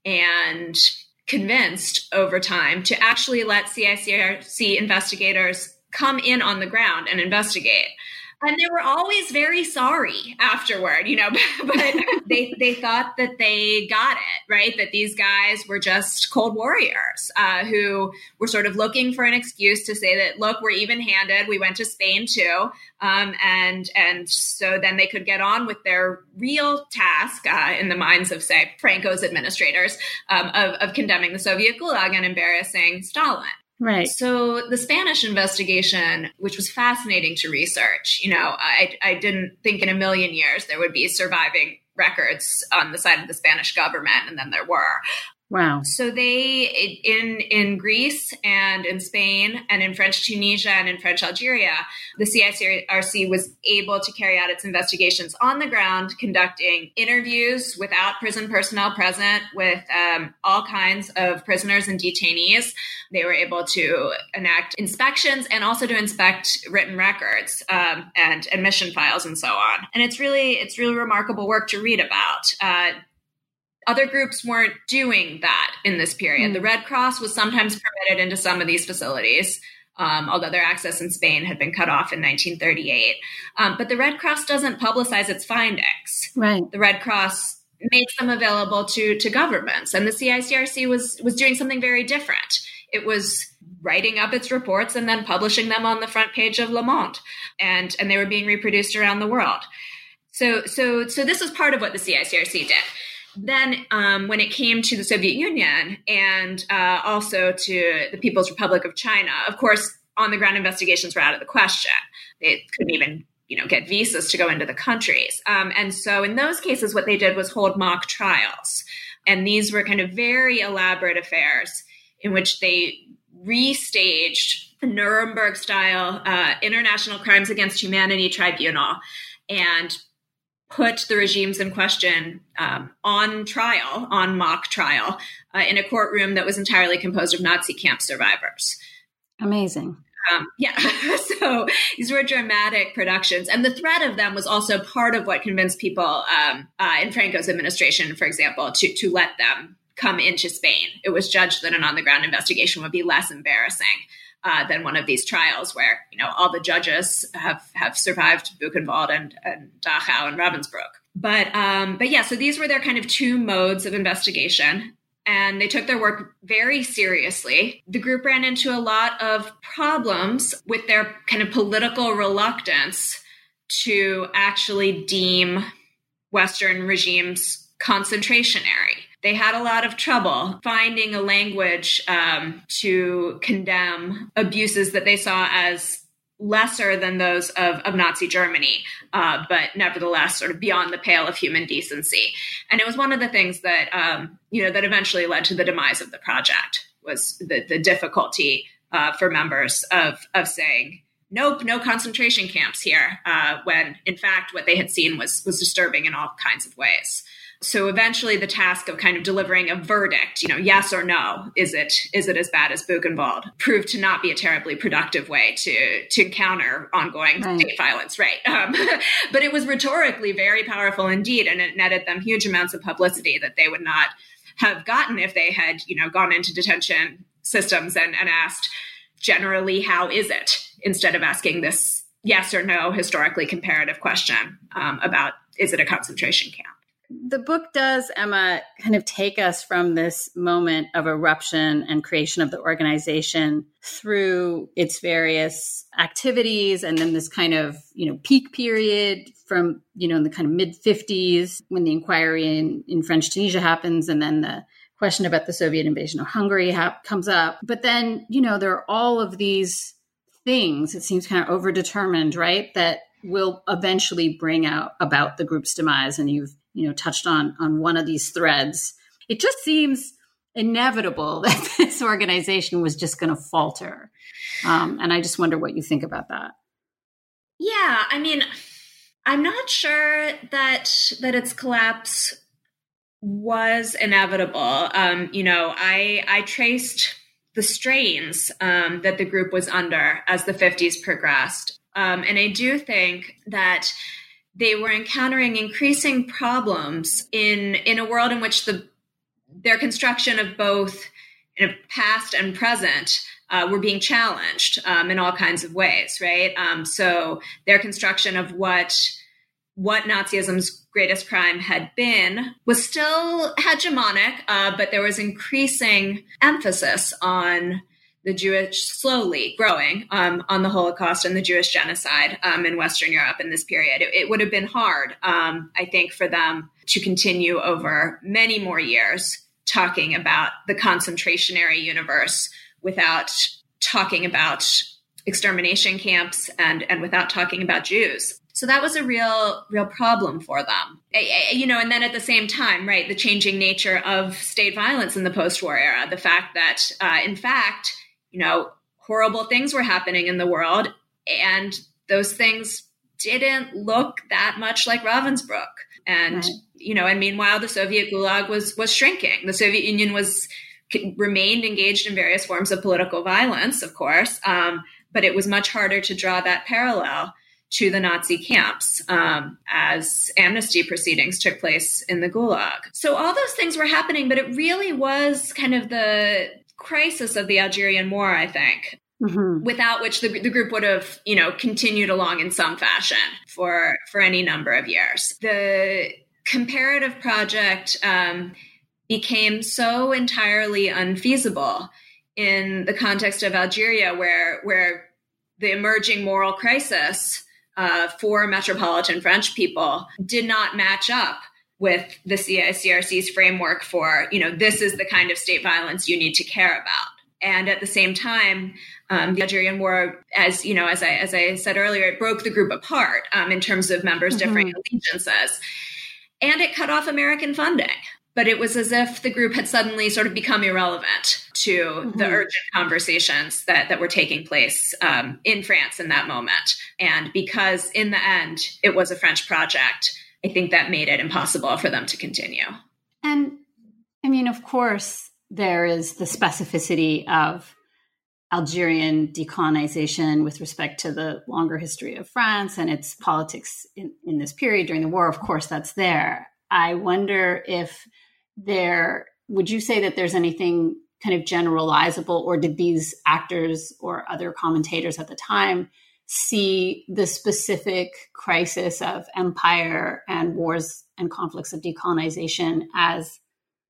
and convinced over time to actually let C I C R C investigators come in on the ground and investigate. And they were always very sorry afterward, you know, but they they thought that they got it, right? That these guys were just cold warriors uh, who were sort of looking for an excuse to say that, look, we're even-handed. We went to Spain too. Um, and and so then they could get on with their real task uh, in the minds of, say, Franco's administrators um, of, of condemning the Soviet Gulag and embarrassing Stalin. Right. So the Spanish investigation, which was fascinating to research, you know, I, I didn't think in a million years there would be surviving records on the side of the Spanish government, and then there were. Wow. So they, in in Greece and in Spain and in French Tunisia and in French Algeria, the C I C R C was able to carry out its investigations on the ground, conducting interviews without prison personnel present with um, all kinds of prisoners and detainees. They were able to enact inspections and also to inspect written records um, and admission files and so on. And it's really, it's really remarkable work to read about. Uh, Other groups weren't doing that in this period. Mm. The Red Cross was sometimes permitted into some of these facilities, um, although their access in Spain had been cut off in nineteen thirty-eight. Um, but the Red Cross doesn't publicize its findings. Right. The Red Cross makes them available to, to governments. And the C I C R C was, was doing something very different. It was writing up its reports and then publishing them on the front page of Le Monde. And, and they were being reproduced around the world. So, so, so this was part of what the C I C R C did. Then um, when it came to the Soviet Union and uh, also to the People's Republic of China, of course, on-the-ground investigations were out of the question. They couldn't even, you know, get visas to go into the countries. Um, and so in those cases, what they did was hold mock trials. And these were kind of very elaborate affairs in which they restaged the Nuremberg-style uh, International Crimes Against Humanity Tribunal and put the regimes in question um, on trial, on mock trial, uh, in a courtroom that was entirely composed of Nazi camp survivors. Amazing. Um, yeah. So these were dramatic productions. And the threat of them was also part of what convinced people um, uh, in Franco's administration, for example, to, to let them come into Spain. It was judged that an on-the-ground investigation would be less embarrassing Uh, than one of these trials where, you know, all the judges have, have survived Buchenwald and, and Dachau and Ravensbrück. But, um, but yeah, so these were their kind of two modes of investigation, and they took their work very seriously. The group ran into a lot of problems with their kind of political reluctance to actually deem Western regimes concentrationary. They had a lot of trouble finding a language um, to condemn abuses that they saw as lesser than those of, of Nazi Germany, uh, but nevertheless sort of beyond the pale of human decency. And it was one of the things that, um, you know, that eventually led to the demise of the project, was the, the difficulty uh, for members of, of saying, nope, no concentration camps here, uh, when in fact what they had seen was, was disturbing in all kinds of ways. So eventually the task of kind of delivering a verdict, you know, yes or no, is it is it as bad as Buchenwald, proved to not be a terribly productive way to to counter ongoing right. state violence, right? Um, but it was rhetorically very powerful indeed, and it netted them huge amounts of publicity that they would not have gotten if they had, you know, gone into detention systems and, and asked generally, how is it, instead of asking this yes or no historically comparative question um, about, is it a concentration camp? The book does, Emma, kind of take us from this moment of eruption and creation of the organization through its various activities, and then this kind of, you know, peak period from, you know, in the kind of mid fifties when the inquiry in, in French Tunisia happens, and then the question about the Soviet invasion of Hungary ha- comes up. But then, you know, there are all of these things, it seems kind of overdetermined, right, that will eventually bring out about the group's demise. And you've you know, touched on, on one of these threads. It just seems inevitable that this organization was just going to falter. Um, and I just wonder what you think about that. Yeah, I mean, I'm not sure that, that its collapse was inevitable. Um, you know, I, I traced the strains um, that the group was under as the fifties progressed. Um, and I do think that they were encountering increasing problems in, in a world in which the their construction of both you know, past and present uh, were being challenged um, in all kinds of ways, right? Um, so their construction of what what Nazism's greatest crime had been was still hegemonic, uh, but there was increasing emphasis on the Jewish, slowly growing um, on the Holocaust and the Jewish genocide um, in Western Europe in this period. It, it would have been hard, um, I think, for them to continue over many more years talking about the concentrationary universe without talking about extermination camps and, and without talking about Jews. So that was a real, real problem for them. You know, and then at the same time, right, the changing nature of state violence in the post-war era, the fact that, uh, in fact, you know, horrible things were happening in the world, and those things didn't look that much like Ravensbrück. And, right. you know, and meanwhile, the Soviet Gulag was was shrinking. The Soviet Union was remained engaged in various forms of political violence, of course, um, but it was much harder to draw that parallel to the Nazi camps um, as amnesty proceedings took place in the Gulag. So all those things were happening, but it really was kind of the crisis of the Algerian War, I think, mm-hmm. without which the, the group would have, you know, continued along in some fashion for, for any number of years. The comparative project um, became so entirely unfeasible in the context of Algeria, where, where the emerging moral crisis uh, for metropolitan French people did not match up with the C I C R C's framework for, you know, this is the kind of state violence you need to care about. And at the same time, um, the Algerian War, as you know, as I as I said earlier, it broke the group apart um, in terms of members' mm-hmm. differing allegiances, and it cut off American funding. But it was as if the group had suddenly sort of become irrelevant to mm-hmm. the urgent conversations that, that were taking place um, in France in that moment. And because in the end, it was a French project, I think that made it impossible for them to continue. And I mean, of course, there is the specificity of Algerian decolonization with respect to the longer history of France and its politics in, in this period during the war. Of course, that's there. I wonder if there, would you say that there's anything kind of generalizable, or did these actors or other commentators at the time see the specific crisis of empire and wars and conflicts of decolonization as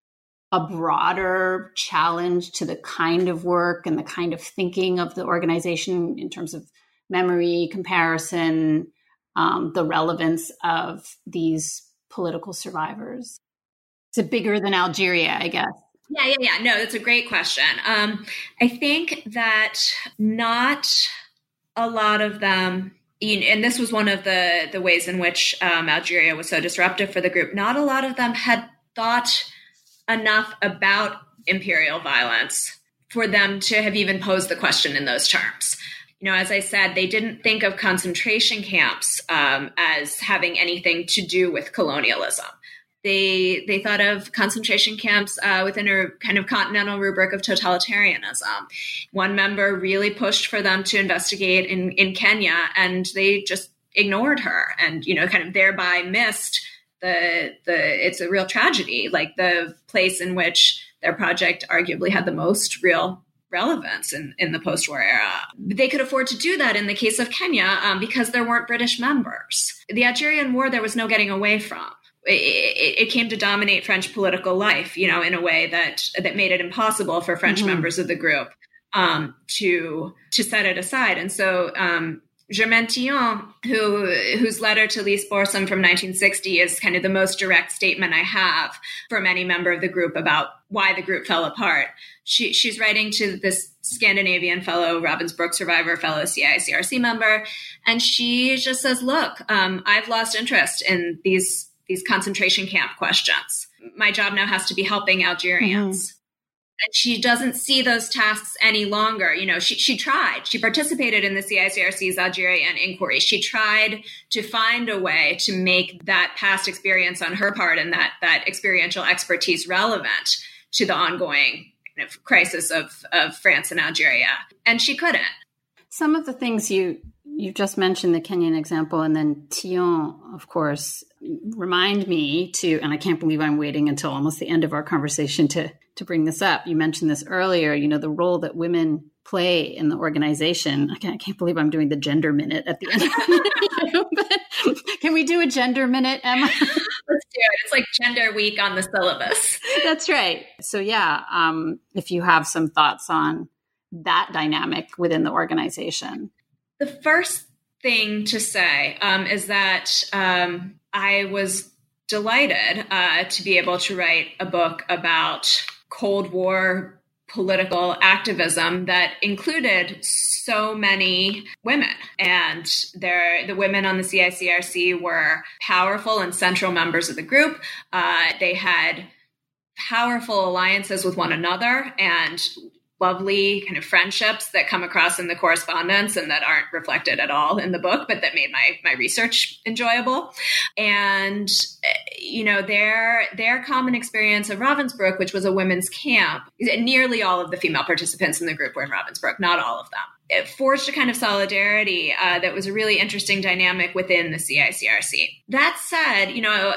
a broader challenge to the kind of work and the kind of thinking of the organization in terms of memory, comparison, um, the relevance of these political survivors? Is it bigger than Algeria, I guess? Yeah, yeah, yeah. No, that's a great question. Um, I think that not a lot of them, and this was one of the, the ways in which um, Algeria was so disruptive for the group, not a lot of them had thought enough about imperial violence for them to have even posed the question in those terms. You know, as I said, they didn't think of concentration camps um, as having anything to do with colonialism. They they thought of concentration camps uh, within a kind of continental rubric of totalitarianism. One member really pushed for them to investigate in, in Kenya, and they just ignored her and, you know, kind of thereby missed the the it's a real tragedy, like the place in which their project arguably had the most real relevance in, in the post-war era. They could afford to do that in the case of Kenya um, because there weren't British members. The Algerian War, there was no getting away from. It, it, it came to dominate French political life, you know, in a way that that made it impossible for French mm-hmm. members of the group um, to to set it aside. And so um, Germaine Tillon, who whose letter to Lise Borsum from nineteen sixty is kind of the most direct statement I have from any member of the group about why the group fell apart. She, she's writing to this Scandinavian fellow Ravensbrück survivor, fellow C I C R C member, and she just says, look, um, I've lost interest in these these concentration camp questions. My job now has to be helping Algerians. Mm-hmm. And she doesn't see those tasks any longer. You know, she she tried. She participated in the C I C R C's Algerian inquiry. She tried to find a way to make that past experience on her part and that that experiential expertise relevant to the ongoing kind of crisis of, of France and Algeria. And she couldn't. Some of the things you You just mentioned the Kenyan example, and then Thion, of course, remind me to, and I can't believe I'm waiting until almost the end of our conversation to, to bring this up. You mentioned this earlier, you know, the role that women play in the organization. I can't, I can't believe I'm doing the gender minute at the end of the but can we do a gender minute, Emma? Let's do it. It's like Gender Week on the syllabus. That's right. So yeah, um, if you have some thoughts on that dynamic within the organization. The first thing to say um, is that um, I was delighted uh, to be able to write a book about Cold War political activism that included so many women. And there, the women on the C I C R C were powerful and central members of the group. Uh, they had powerful alliances with one another and lovely kind of friendships that come across in the correspondence and that aren't reflected at all in the book, but that made my my research enjoyable. And, you know, their their common experience of Ravensbrück, which was a women's camp, nearly all of the female participants in the group were in Ravensbrück, not all of them. It forged a kind of solidarity uh, that was a really interesting dynamic within the C I C R C. That said, you know,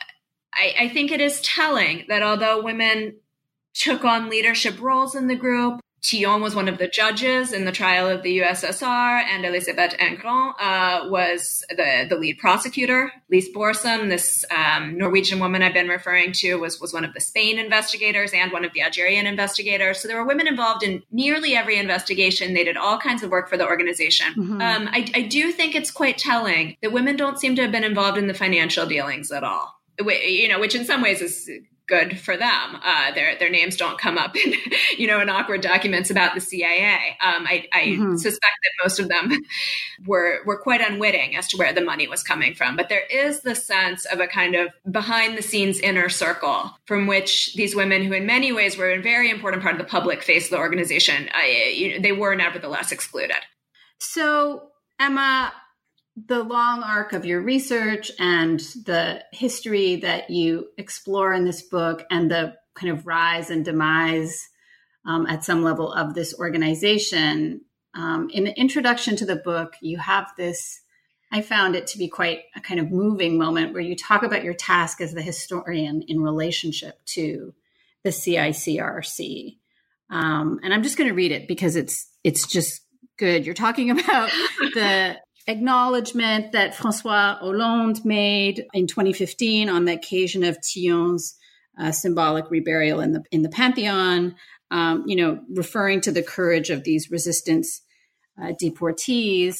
I, I think it is telling that although women took on leadership roles in the group, Thion was one of the judges in the trial of the U S S R, and Elisabeth Ingrand uh, was the, the lead prosecutor. Lise Borsum, this um, Norwegian woman I've been referring to, was, was one of the Spain investigators and one of the Algerian investigators. So there were women involved in nearly every investigation. They did all kinds of work for the organization. Mm-hmm. Um, I, I do think it's quite telling that women don't seem to have been involved in the financial dealings at all, you know, which in some ways is good for them. Uh, their their names don't come up in, you know, in awkward documents about the C I A. Um, I, I mm-hmm. suspect that most of them were were quite unwitting as to where the money was coming from. But there is the sense of a kind of behind the scenes inner circle from which these women, who in many ways were a very important part of the public face of the organization, uh, you know, they were nevertheless excluded. So, Emma, the long arc of your research and the history that you explore in this book and the kind of rise and demise um, at some level of this organization, um, in the introduction to the book, you have this, I found it to be quite a kind of moving moment where you talk about your task as the historian in relationship to the C I C R C. Um, and I'm just going to read it because it's it's just good. You're talking about the acknowledgement that François Hollande made in twenty fifteen on the occasion of Thion's uh, symbolic reburial in the in the Pantheon, um, you know, referring to the courage of these resistance uh, deportees.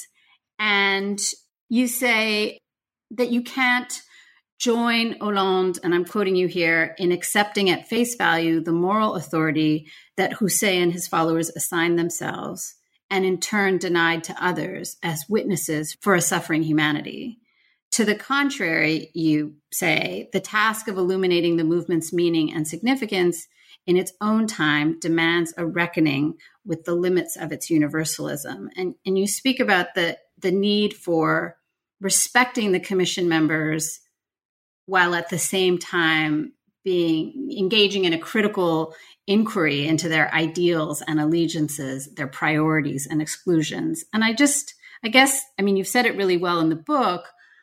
And you say that you can't join Hollande, and I'm quoting you here, in accepting at face value the moral authority that Houssaye and his followers assigned themselves, and in turn denied to others as witnesses for a suffering humanity. To the contrary, you say, the task of illuminating the movement's meaning and significance in its own time demands a reckoning with the limits of its universalism. And, and you speak about the, the need for respecting the commission members while at the same time being engaging in a critical inquiry into their ideals and allegiances, their priorities and exclusions. And I just, I guess, I mean, you've said it really well in the book,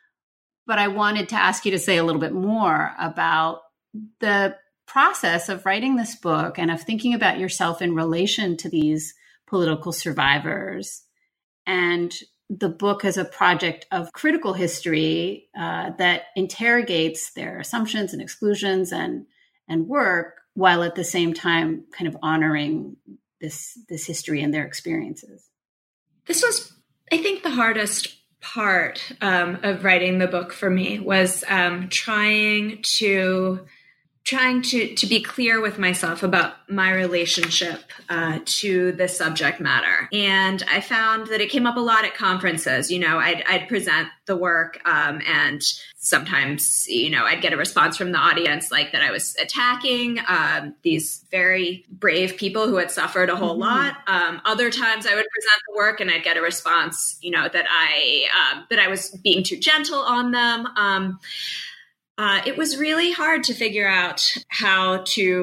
but I wanted to ask you to say a little bit more about the process of writing this book and of thinking about yourself in relation to these political survivors, and the book as a project of critical history uh, that interrogates their assumptions and exclusions and and work, while at the same time kind of honoring this this history and their experiences. This was, I think, the hardest part um, of writing the book for me was um, trying to trying to to be clear with myself about my relationship uh, to the subject matter. And I found that it came up a lot at conferences. You know, I'd, I'd present the work um, and sometimes, you know, I'd get a response from the audience like that I was attacking um, these very brave people who had suffered a whole mm-hmm. lot. Um, other times I would present the work and I'd get a response, you know, that I, um, that I was being too gentle on them. Um, Uh, it was really hard to figure out how to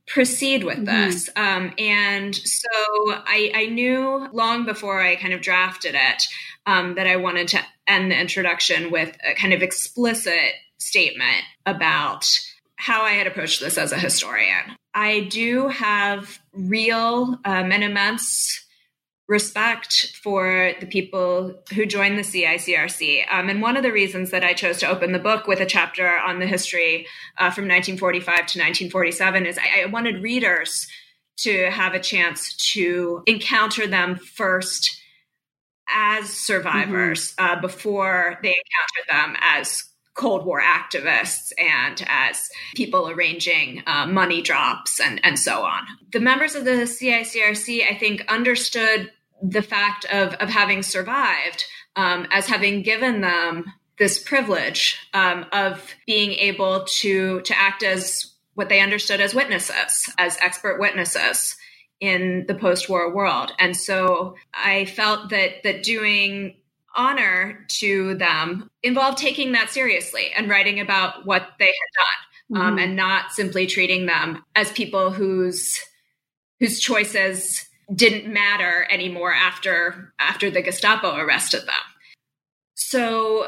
proceed with this. Mm-hmm. Um, and so I, I knew long before I kind of drafted it um, that I wanted to end the introduction with a kind of explicit statement about how I had approached this as a historian. I do have real um, and immense respect for the people who joined the C I C R C. Um, and one of the reasons that I chose to open the book with a chapter on the history uh, from nineteen forty-five to nineteen forty-seven is I, I wanted readers to have a chance to encounter them first as survivors mm-hmm. uh, before they encountered them as Cold War activists and as people arranging uh, money drops and, and so on. The members of the C I C R C, I think, understood the fact of, of having survived um, as having given them this privilege um, of being able to, to act as what they understood as witnesses, as expert witnesses in the post-war world. And so I felt that that doing honor to them involved taking that seriously and writing about what they had done, um, mm-hmm. and not simply treating them as people whose whose choices didn't matter anymore after after the Gestapo arrested them. So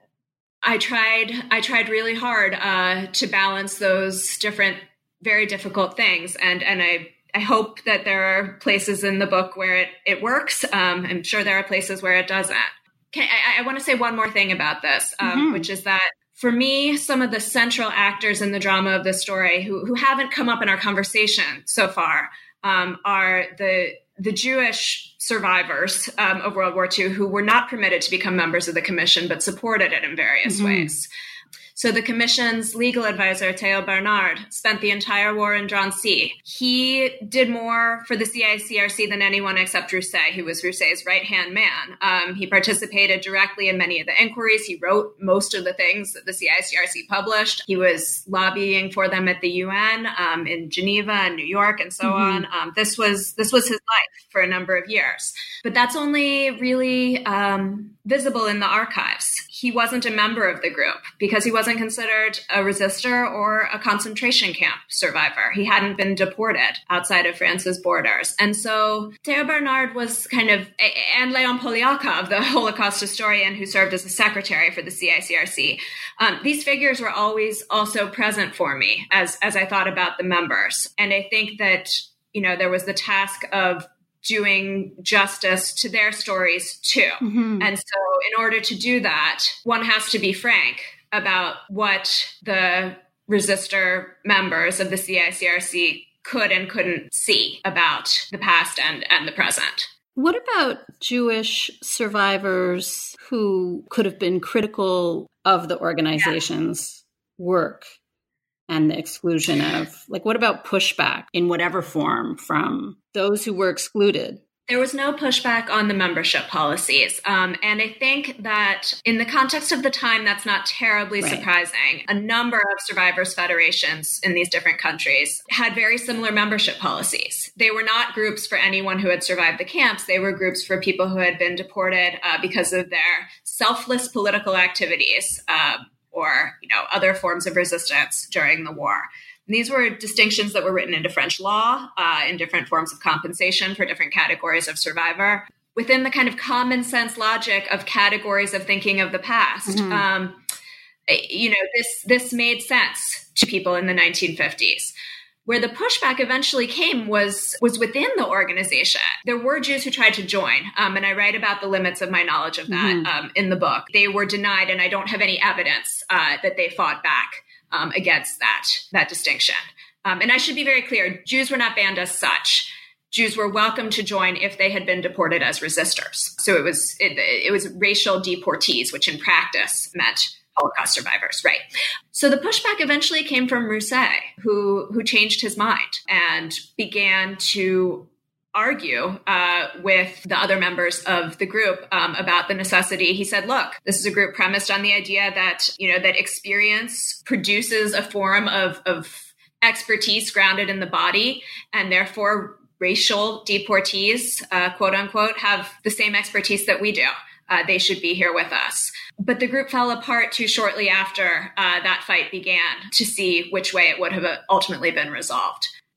I tried I tried really hard uh, to balance those different, very difficult things, and and I. I hope that there are places in the book where it, it works. Um, I'm sure there are places where it doesn't. Okay, I, I want to say one more thing about this, um, mm-hmm. which is that for me, some of the central actors in the drama of this story who, who haven't come up in our conversation so far um, are the the Jewish survivors um, of World War Two who were not permitted to become members of the commission, but supported it in various mm-hmm. ways. So the commission's legal advisor, Theo Bernard, spent the entire war in Drancy. He did more for the C I C R C than anyone except Rousset, who was Rousset's right-hand man. Um, he participated directly in many of the inquiries. He wrote most of the things that the C I C R C published. He was lobbying for them at the U N, um, in Geneva and New York and so mm-hmm. on. Um, this was this was his life for a number of years. But that's only really um, visible in the archives. He wasn't a member of the group because he wasn't considered a resistor or a concentration camp survivor. He hadn't been deported outside of France's borders. And so Theo Bernard was kind of, and Leon Poliakov, the Holocaust historian who served as a secretary for the C I C R C. Um, these figures were always also present for me as, as I thought about the members. And I think that, you know, there was the task of doing justice to their stories too. Mm-hmm. And so in order to do that, one has to be frank about what the resistor members of the C I C R C could and couldn't see about the past and, and the present. What about Jewish survivors who could have been critical of the organization's yeah. work and the exclusion of, like, what about pushback in whatever form from those who were excluded? There was no pushback on the membership policies. Um, and I think that in the context of the time, that's not terribly right. surprising. A number of survivors' federations in these different countries had very similar membership policies. They were not groups for anyone who had survived the camps. They were groups for people who had been deported uh, because of their selfless political activities, uh, or, you know, other forms of resistance during the war. And these were distinctions that were written into French law, uh, in different forms of compensation for different categories of survivor, within the kind of common sense logic of categories of thinking of the past. Mm-hmm. Um, you know, this this made sense to people in the nineteen fifties. Where the pushback eventually came was was within the organization. There were Jews who tried to join, um, and I write about the limits of my knowledge of that mm-hmm. um, in the book. They were denied, and I don't have any evidence uh, that they fought back um, against that, that distinction. Um, and I should be very clear, Jews were not banned as such. Jews were welcome to join if they had been deported as resistors. So it was it, it was racial deportees, which in practice meant Holocaust survivors, right? So the pushback eventually came from Rousset, who who changed his mind and began to argue uh, with the other members of the group um, about the necessity. He said, look, this is a group premised on the idea that, you know, that experience produces a form of, of expertise grounded in the body, and therefore racial deportees, uh, quote unquote, have the same expertise that we do. Uh, they should be here with us. But the group fell apart too shortly after uh, that fight began to see which way it would have ultimately been resolved.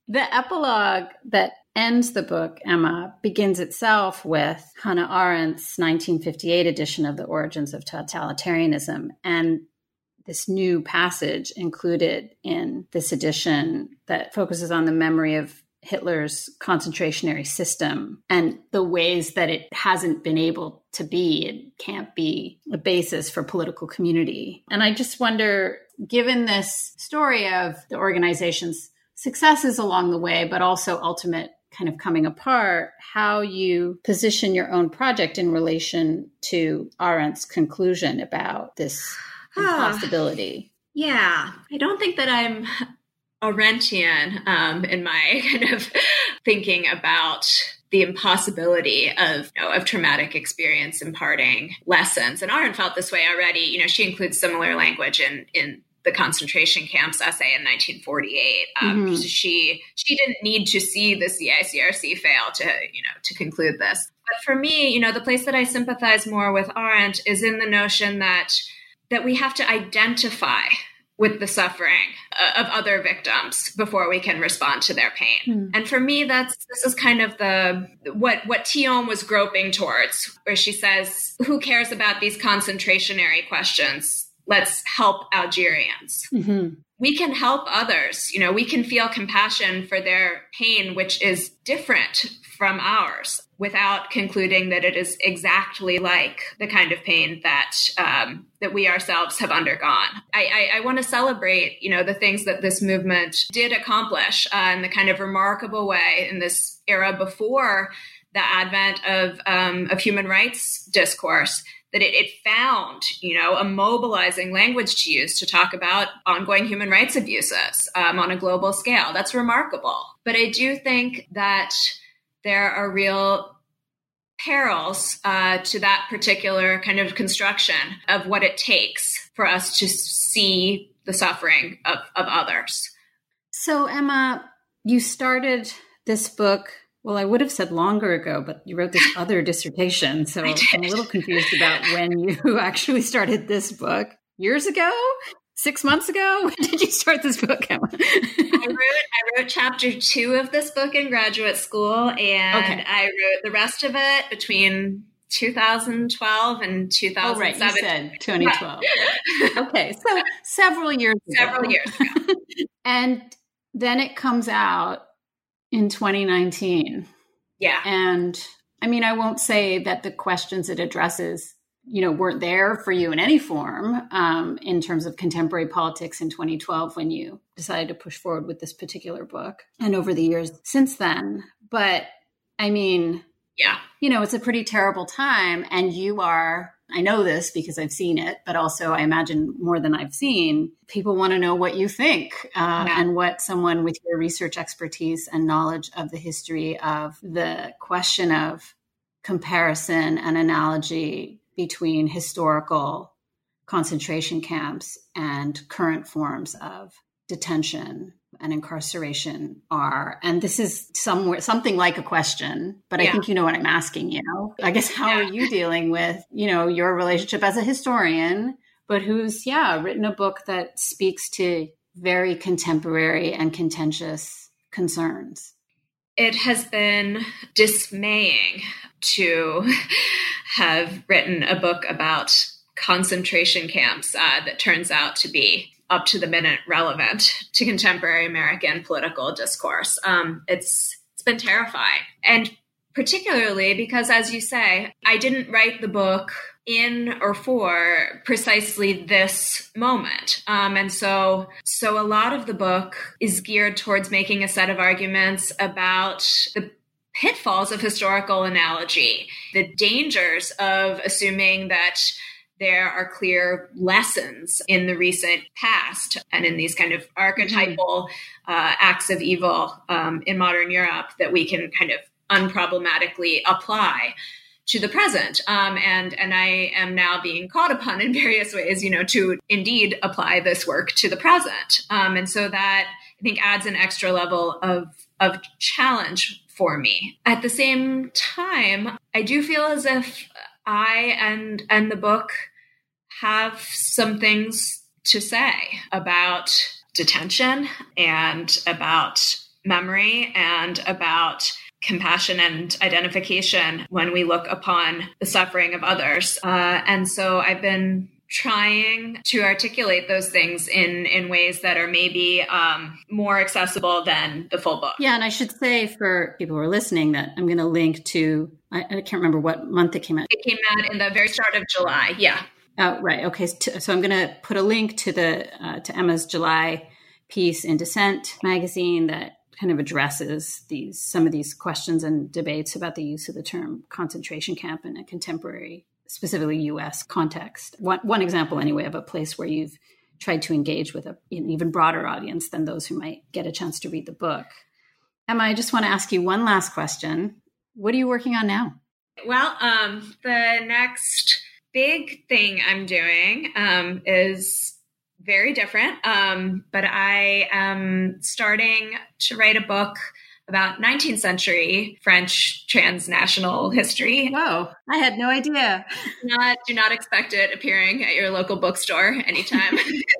The epilogue that ends the book, Emma, begins itself with Hannah Arendt's nineteen fifty-eight edition of The Origins of Totalitarianism. And this new passage included in this edition that focuses on the memory of Hitler's concentrationary system and the ways that it hasn't been able to be, it can't be a basis for political community. And I just wonder, given this story of the organization's successes along the way, but also ultimate kind of coming apart, how you position your own project in relation to Arendt's conclusion about this impossibility. Yeah, I don't think that I'm Arendtian um, in my kind of thinking about the impossibility of, you know, of traumatic experience imparting lessons. And Arendt felt this way already. You know, she includes similar language in in the concentration camps essay in nineteen forty-eight. Um, mm-hmm. She she didn't need to see the C I C R C fail to, you know, to conclude this. But for me, you know, the place that I sympathize more with Arendt is in the notion that that we have to identify with the suffering uh, of other victims before we can respond to their pain. Mm. And for me, that's this is kind of the what what Thion was groping towards, where she says, "Who cares about these concentrationary questions? Let's help Algerians." Mm-hmm. We can help others. You know, we can feel compassion for their pain, which is different from ours, without concluding that it is exactly like the kind of pain that um, that we ourselves have undergone. I, I, I want to celebrate, you know, the things that this movement did accomplish uh, in the kind of remarkable way in this era before the advent of um, of human rights discourse. That it, it found, you know, a mobilizing language to use to talk about ongoing human rights abuses um, on a global scale. That's remarkable. But I do think that there are real perils uh, to that particular kind of construction of what it takes for us to see the suffering of, of others. So, Emma, you started this book, well, I would have said longer ago, but you wrote this other dissertation. So I'm a little confused about when you actually started this book. Years ago? Six months ago? When did you start this book, Emma? I wrote I wrote chapter two of this book in graduate school, and okay. I wrote the rest of it between two thousand twelve and two thousand seven. Oh, right. You said twenty twelve. Okay. So several years ago. Several years ago. And then it comes out in twenty nineteen. Yeah. And I mean, I won't say that the questions it addresses, you know, weren't there for you in any form um, in terms of contemporary politics in twenty twelve when you decided to push forward with this particular book and over the years since then. But I mean, yeah, you know, it's a pretty terrible time. And you are, I know this because I've seen it, but also I imagine more than I've seen, people want to know what you think uh, yeah. and what someone with your research expertise and knowledge of the history of the question of comparison and analogy between historical concentration camps and current forms of detention and incarceration are. And this is somewhere something like a question, but I yeah. think you know what I'm asking you. I guess how yeah. are you dealing with, you know, your relationship as a historian, but who's, yeah, written a book that speaks to very contemporary and contentious concerns? It has been dismaying to have written a book about concentration camps uh, that turns out to be up to the minute relevant to contemporary American political discourse. Um, it's it's been terrifying. And particularly because, as you say, I didn't write the book in or for precisely this moment. Um, and so, so a lot of the book is geared towards making a set of arguments about the pitfalls of historical analogy, the dangers of assuming that there are clear lessons in the recent past and in these kind of archetypal uh, acts of evil um, in modern Europe that we can kind of unproblematically apply to the present. Um, and, and I am now being called upon in various ways, you know, to indeed apply this work to the present. Um, and so that I think adds an extra level of, of challenge for me. At the same time, I do feel as if I and, and the book have some things to say about detention and about memory and about compassion and identification when we look upon the suffering of others. Uh, and so I've been trying to articulate those things in, in ways that are maybe um, more accessible than the full book. Yeah, and I should say for people who are listening that I'm going to link to, I, I can't remember what month it came out. It came out in the very start of July, yeah. Oh, right. Okay. So I'm going to put a link to the uh, to Emma's July piece in Dissent magazine that kind of addresses these some of these questions and debates about the use of the term concentration camp in a contemporary, specifically U S context. One, one example, anyway, of a place where you've tried to engage with a, an even broader audience than those who might get a chance to read the book. Emma, I just want to ask you one last question. What are you working on now? Well, um, the next big thing I'm doing um, is very different, um, but I am starting to write a book about nineteenth century French transnational history. Whoa, I had no idea. Not, do not expect it appearing at your local bookstore anytime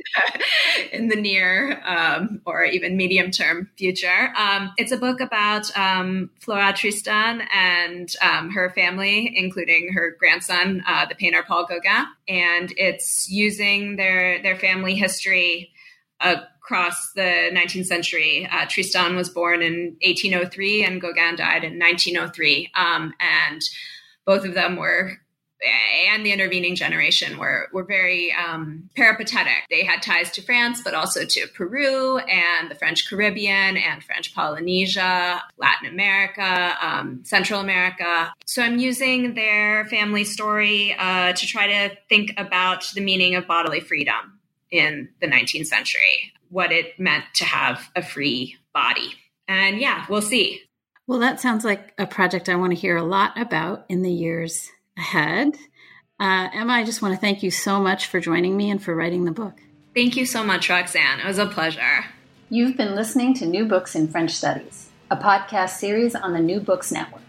in the near um, or even medium term future. Um, it's a book about um, Flora Tristan and um, her family, including her grandson, uh, the painter Paul Gauguin. And it's using their, their family history across the nineteenth century. Uh, Tristan was born in eighteen oh three and Gauguin died in nineteen oh three. Um, and both of them were, and the intervening generation were, were very um, peripatetic. They had ties to France, but also to Peru and the French Caribbean and French Polynesia, Latin America, um, Central America. So I'm using their family story uh, to try to think about the meaning of bodily freedom in the nineteenth century, what it meant to have a free body. And yeah, we'll see. Well, that sounds like a project I want to hear a lot about in the years ahead. Uh, Emma, I just want to thank you so much for joining me and for writing the book. Thank you so much, Roxanne. It was a pleasure. You've been listening to New Books in French Studies, a podcast series on the New Books Network.